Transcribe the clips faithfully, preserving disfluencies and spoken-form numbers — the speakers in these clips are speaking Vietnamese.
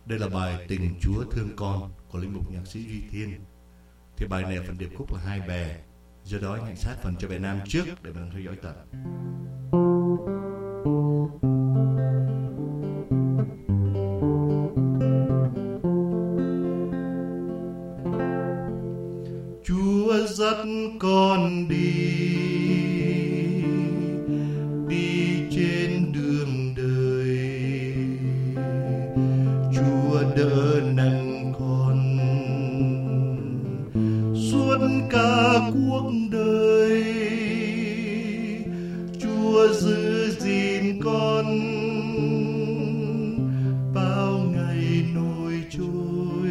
Đây là bài Tình Chúa Thương Con của linh mục nhạc sĩ Duy Thiên. Thì bài này phần điệp khúc là hai bè, do đó anh hãy sát phần cho bè nam trước để mình theo dõi tận. Chúa dắt con đi, đi trên đường đời. Chúa đỡ nâng con suốt cả cuộc đời. Chúa giữ gìn con bao ngày nổi trôi.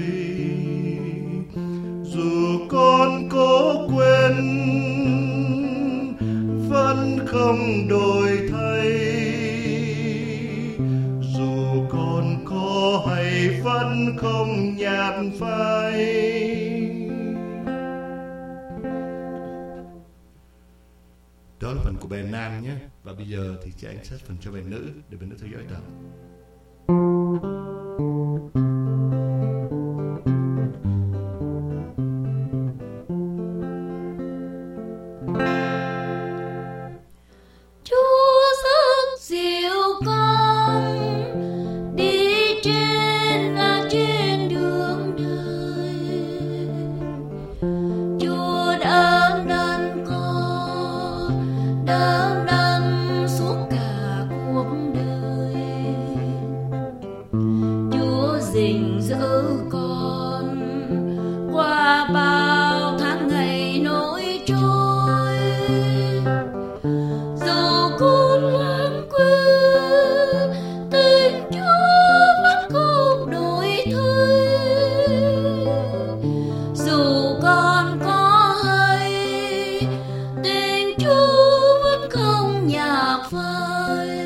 Dù con cố quên vẫn không đổi thay. Dù con có hay vẫn không nhạt phai. Đó là phần của bè nam nhé. Và bây giờ thì chị anh xét phần cho bè nữ để bè nữ theo dõi tập. Gìn giữ con qua bao tháng ngày nỗi trôi. Dù con lãng quên, tình Chúa vẫn không đổi thay. Dù con có hay, tình Chúa vẫn không nhạt phai.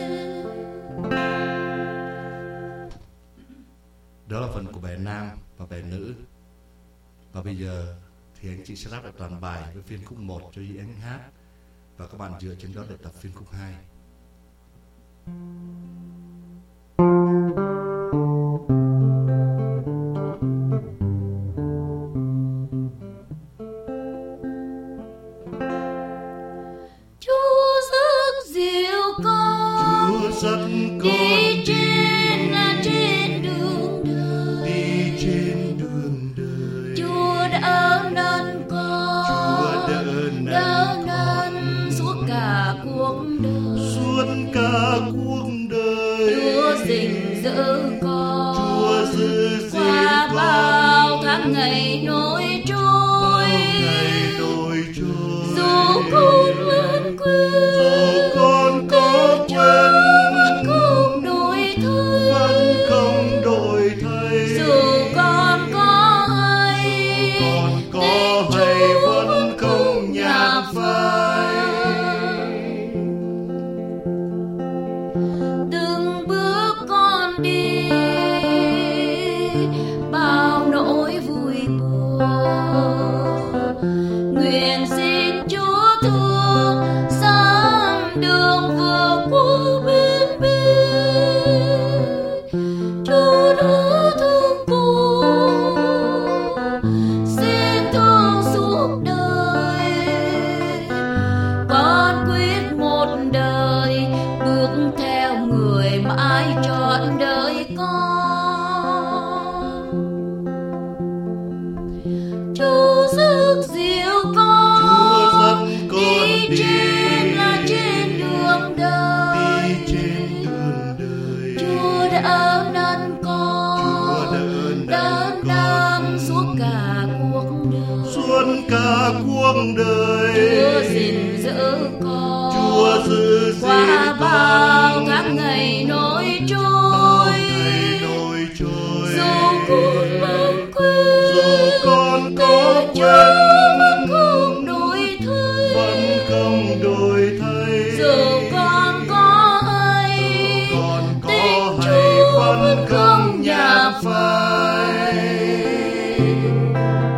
Đó là phần của bè nam và bè nữ. Và bây giờ thì anh chị sẽ lắp lại toàn bài với phiên khúc một cho Duy Anh hát. Và các bạn dựa trên đó để tập phiên khúc hai. Chúa rất dịu con, Chúa dắt con đi đi, trên đường đời. đi trên đường đời. Chúa đã nâng con, Chúa đỡ đã nâng nâng suốt cả cuộc đời. suốt cả cuộc đời. Chúa gìn giữ con, Chúa giữ gìn qua con bao tháng ngày nỗi trôi. ngày nổi trôi. Dù con lãng quên, Dù con có quên vẫn không đổi thay. vẫn không đổi thay. Dù con có hay, Còn có tình hay Chúa vẫn không nhạt phai. Từng bước con đi, bao nỗi vui buồn. Nguyện xin Chúa thương sáng đường vừa qua bên bên. Chúa đã thương con, xin thương suốt đời. Con quyết một đời bước theo người mãi trọn đời con. Chúa rất dịu con, Chúa dắt con đi đi, trên là trên đường đời. đi trên đường đời. Chúa đã nâng con, Chúa đã đã nâng nâng con suốt cả cuộc đời. suốt cả cuộc đời. Chúa gìn giữ con, Chúa giữ gìn qua bao con tháng ngày nỗi bao trôi. ngày nổi trôi. Dù con lãng quên, Dù con có tình Chúa vẫn quên không đổi thay. vẫn không đổi thay. Dù con có hay, Còn có tình hay Chúa vẫn vẫn không không nhạt nhạt phai.